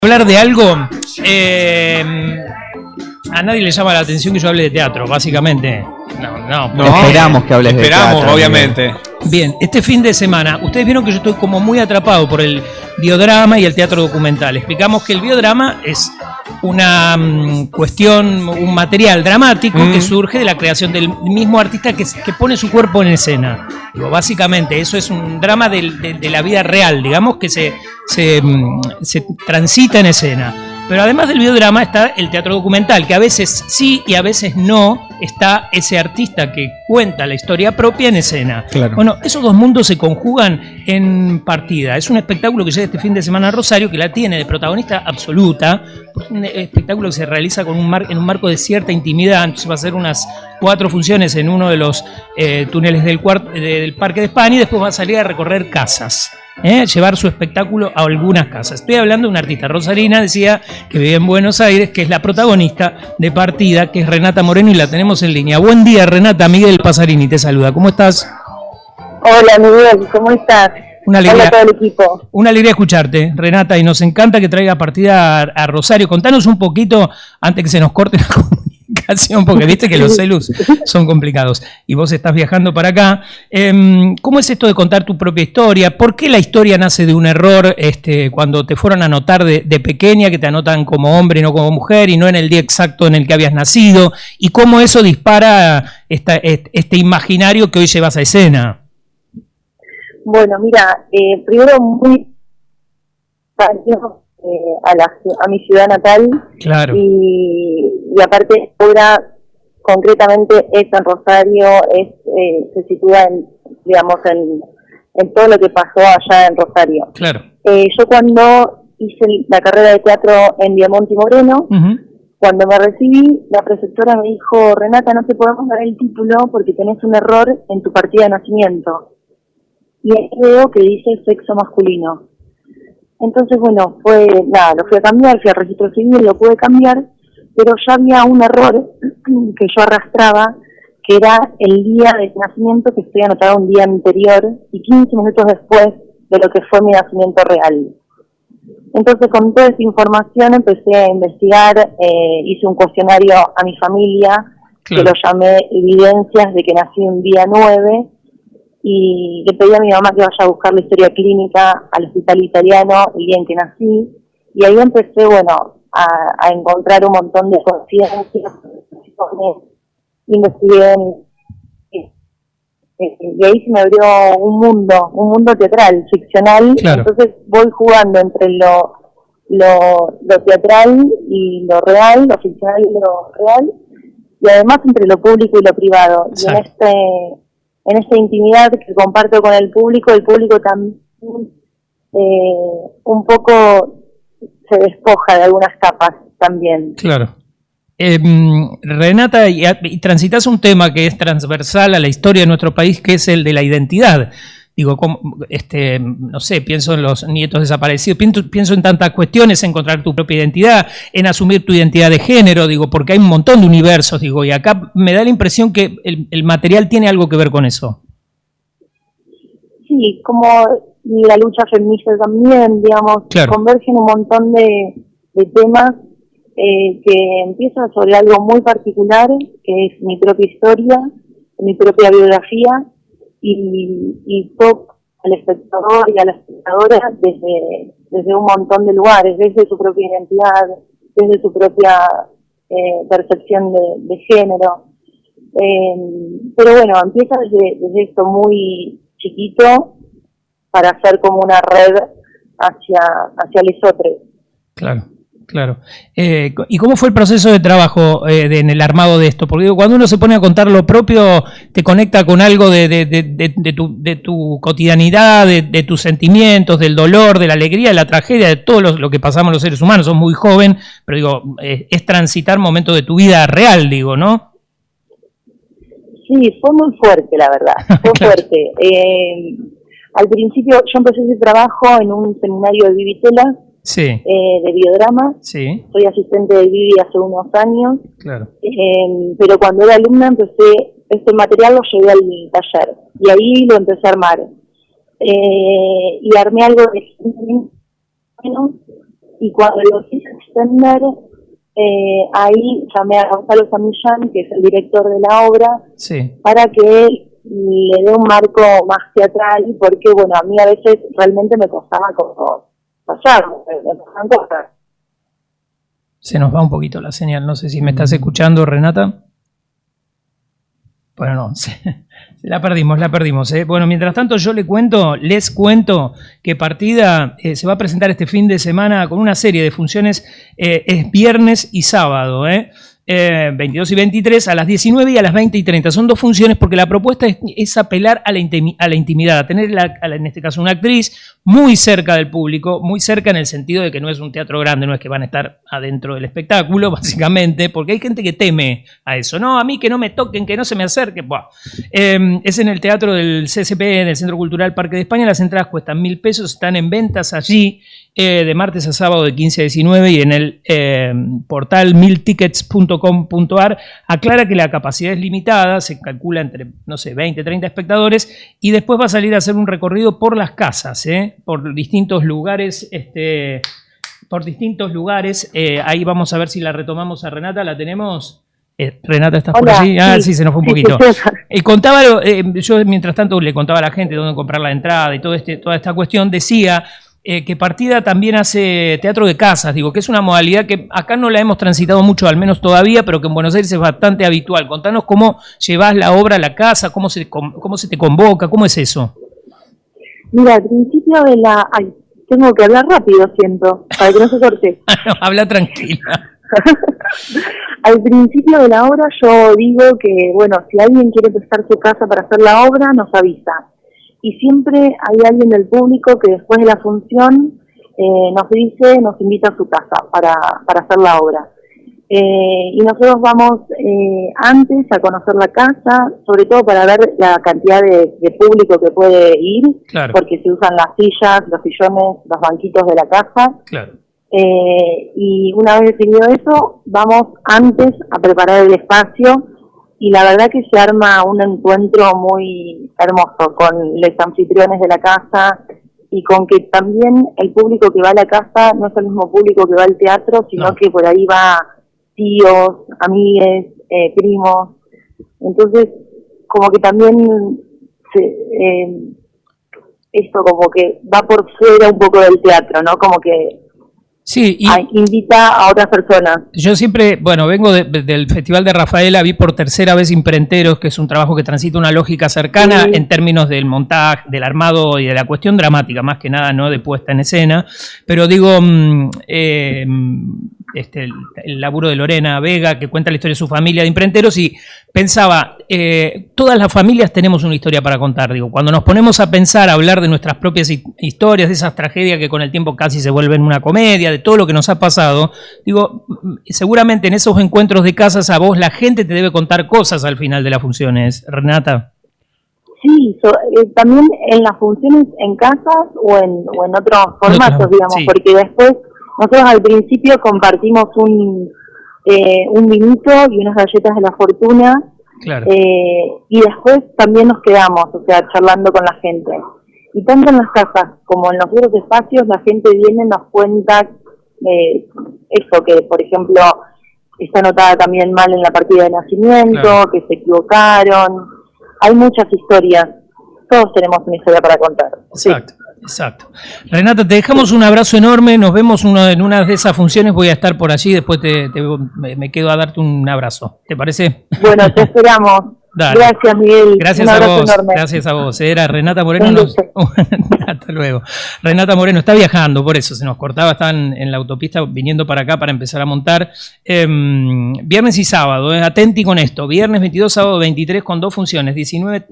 Hablar de algo, a nadie le llama la atención que yo hable de teatro, básicamente. No. Esperamos que hables de teatro. Esperamos, obviamente. Bien, este fin de semana, ustedes vieron que yo estoy como muy atrapado por el biodrama y el teatro documental. Explicamos que el biodrama es una cuestión, un material dramático que surge de la creación del mismo artista que pone su cuerpo en escena. Digo, básicamente, eso es un drama de la vida real, digamos, que se transita en escena. Pero además del biodrama está el teatro documental, que a veces sí y a veces no está ese artista que cuenta la historia propia en escena. Claro. Bueno, esos dos mundos se conjugan en Partida. Es un espectáculo que llega este fin de semana a Rosario, que la tiene de protagonista absoluta. Un espectáculo que se realiza con en un marco de cierta intimidad. Entonces va a ser unas 4 funciones en uno de los túneles del Parque de España y después va a salir a recorrer casas. Llevar su espectáculo a algunas casas. Estoy hablando de una artista rosarina, decía, que vive en Buenos Aires, que es la protagonista de Partida, que es Renata Moreno, y la tenemos en línea. Buen día, Renata. Miguel Pasarini te saluda. ¿Cómo estás? Hola, Miguel. ¿Cómo estás? Una alegría, hola a todo el equipo. Una alegría escucharte, Renata, y nos encanta que traiga Partida a Rosario. Contanos un poquito, antes que se nos corte la comunicación, porque viste que los celus son complicados, y vos estás viajando para acá. ¿Cómo es esto de contar tu propia historia? ¿Por qué la historia nace de un error cuando te fueron a anotar de pequeña, que te anotan como hombre y no como mujer, y no en el día exacto en el que habías nacido? ¿Y cómo eso dispara este imaginario que hoy llevas a escena? Bueno, mira, primero muy a mi ciudad natal. Claro. Y aparte ahora concretamente es en Rosario, se sitúa en todo lo que pasó allá en Rosario. Claro. Yo cuando hice la carrera de teatro en Viamonte y Moreno, cuando me recibí, la preceptora me dijo: Renata, no te podemos dar el título porque tenés un error en tu partida de nacimiento. Y ahí veo que dice sexo masculino. Entonces, bueno, lo fui a cambiar, fui al registro civil, lo pude cambiar, pero ya había un error que yo arrastraba, que era el día de nacimiento, que estoy anotado un día anterior y 15 minutos después de lo que fue mi nacimiento real. Entonces, con toda esa información empecé a investigar, hice un cuestionario a mi familia, claro, que lo llamé Evidencias de que nací un día 9, y le pedí a mi mamá que vaya a buscar la historia clínica al hospital italiano el día en que nací, y ahí empecé, a encontrar un montón de conciencias, investigué, y ahí se me abrió un mundo teatral, ficcional. Claro. Entonces voy jugando entre lo teatral y lo real, lo ficcional y lo real, y además entre lo público y lo privado. Exacto. Y en esta intimidad que comparto con el público también un poco se despoja de algunas capas también. Claro. Renata, y transitas un tema que es transversal a la historia de nuestro país, que es el de la identidad. Digo, no sé, pienso en los nietos desaparecidos, pienso en tantas cuestiones, en encontrar tu propia identidad, en asumir tu identidad de género, digo, porque hay un montón de universos, digo, y acá me da la impresión que el material tiene algo que ver con eso. Sí, como la lucha feminista también, digamos, claro, convergen un montón de temas que empiezan sobre algo muy particular, que es mi propia historia, mi propia biografía, y toca al espectador y a la espectadora desde un montón de lugares, desde su propia identidad, desde su propia percepción de género. Pero bueno, empieza desde esto muy chiquito para hacer como una red hacia lesotres. Claro. Claro. ¿Y cómo fue el proceso de trabajo en el armado de esto? Porque cuando uno se pone a contar lo propio, te conecta con algo de tu cotidianidad, de tus sentimientos, del dolor, de la alegría, de la tragedia, de todo lo que pasamos los seres humanos. Sos muy joven, pero digo, es transitar momentos de tu vida real, digo, ¿no? Sí, fue muy fuerte, la verdad. Fue claro, fuerte. Al principio yo empecé ese trabajo en un seminario de Vivitela, sí, de biodrama. Sí. Soy asistente de Vivi hace unos años. Claro. Pero cuando era alumna este material lo llevé al taller y ahí lo empecé a armar. Y armé algo de y cuando lo quise extender, ahí llamé a Gonzalo Samillán, que es el director de la obra, sí, para que le dé un marco más teatral, porque bueno, a mí a veces realmente me costaba como pasar, me pasaban cosas. Se nos va un poquito la señal, no sé si me estás escuchando, Renata. Bueno, no, la perdimos. Bueno, mientras tanto les cuento que Partida se va a presentar este fin de semana con una serie de funciones, es viernes y sábado, 22 y 23, a las 19 y a las 20 y 30. Son 2 funciones porque la propuesta es apelar a la intimidad, a tener en este caso una actriz muy cerca del público, muy cerca en el sentido de que no es un teatro grande, no es que van a estar adentro del espectáculo, básicamente, porque hay gente que teme a eso. No, a mí que no me toquen, que no se me acerquen. Es en el teatro del CCP, del Centro Cultural Parque de España. Las entradas cuestan 1.000 pesos, están en ventas allí de martes a sábado de 15 a 19 y en el portal 1000tickets.com.ar. Aclara que la capacidad es limitada, se calcula entre, 20, 30 espectadores, y después va a salir a hacer un recorrido por las casas, por distintos lugares, ahí vamos a ver si la retomamos a Renata, ¿la tenemos? Renata, ¿estás por allí? Sí, se nos fue un poquito. Contaba, yo mientras tanto le contaba a la gente dónde comprar la entrada y toda esta cuestión, decía que Partida también hace teatro de casas, que es una modalidad que acá no la hemos transitado mucho, al menos todavía, pero que en Buenos Aires es bastante habitual. Contanos cómo llevas la obra a la casa, cómo se te convoca, ¿cómo es eso? Mira, al principio de la... Ay, tengo que hablar rápido, siento, para que no se corte. No, habla tranquila. Al principio de la obra yo digo que, bueno, si alguien quiere prestar su casa para hacer la obra, nos avisa. Y siempre hay alguien del público que después de la función nos invita a su casa para hacer la obra. Y nosotros vamos antes a conocer la casa, sobre todo para ver la cantidad de público que puede ir, claro, porque se usan las sillas, los sillones, los banquitos de la casa. Claro. Y una vez definido eso, vamos antes a preparar el espacio y la verdad que se arma un encuentro muy hermoso con los anfitriones de la casa y con que también el público que va a la casa no es el mismo público que va al teatro, sino que por ahí va tíos, amigues, primos. Entonces, como que también esto como que va por fuera un poco del teatro, ¿no? Como que sí, invita a otras personas. Yo siempre, vengo del Festival de Rafaela, vi por tercera vez Imprenteros, que es un trabajo que transita una lógica cercana en términos del montaje, del armado y de la cuestión dramática, más que nada, no de puesta en escena, pero digo, el laburo de Lorena Vega, que cuenta la historia de su familia de Imprenteros, y pensaba, todas las familias tenemos una historia para contar, cuando nos ponemos a pensar, a hablar de nuestras propias historias, de esas tragedias que con el tiempo casi se vuelven una comedia, de todo lo que nos ha pasado, seguramente en esos encuentros de casas a vos la gente te debe contar cosas al final de las funciones, Renata. Sí, también en las funciones en casas o en otros formatos, digamos, sí, porque después nosotros al principio compartimos un vinito y unas galletas de la fortuna, claro, y después también nos quedamos, charlando con la gente. Y tanto en las casas como en los otros espacios, la gente viene y nos cuenta eso, que por ejemplo está anotada también mal en la partida de nacimiento, claro, que se equivocaron. Hay muchas historias, todos tenemos una historia para contar. Exacto. Sí. Exacto. Renata, te dejamos un abrazo enorme, nos vemos en una de esas funciones, voy a estar por allí, después me quedo a darte un abrazo, ¿te parece? Bueno, te esperamos. Dale. Gracias, Miguel. Gracias a vos. Enorme. Gracias a vos. Era Renata Moreno. Hasta luego. Renata Moreno está viajando, por eso se nos cortaba. Estaban en la autopista viniendo para acá para empezar a montar. Viernes y sábado. Atenti con esto. Viernes 22, sábado 23 con 2 funciones. 19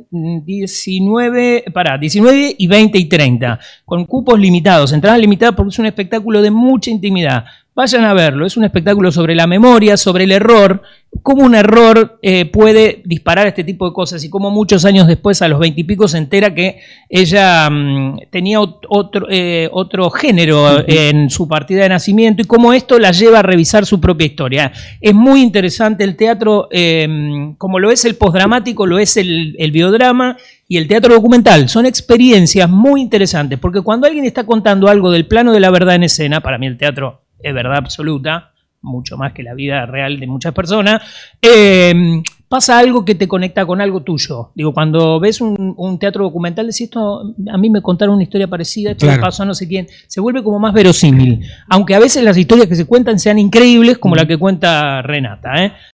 y 20 y 30. Con cupos limitados. Entradas limitadas porque es un espectáculo de mucha intimidad. Vayan a verlo, es un espectáculo sobre la memoria, sobre el error, cómo un error puede disparar este tipo de cosas y cómo muchos años después, a los 20 y pico, se entera que ella tenía otro género en su partida de nacimiento y cómo esto la lleva a revisar su propia historia. Es muy interesante el teatro, como lo es el postdramático, lo es el biodrama, y el teatro documental son experiencias muy interesantes, porque cuando alguien está contando algo del plano de la verdad en escena, para mí el teatro es verdad absoluta, mucho más que la vida real de muchas personas, pasa algo que te conecta con algo tuyo. Digo, cuando ves un teatro documental, decís, esto, a mí me contaron una historia parecida, esto le pasó a no sé quién, se vuelve como más verosímil. Aunque a veces las historias que se cuentan sean increíbles, como la que cuenta Renata,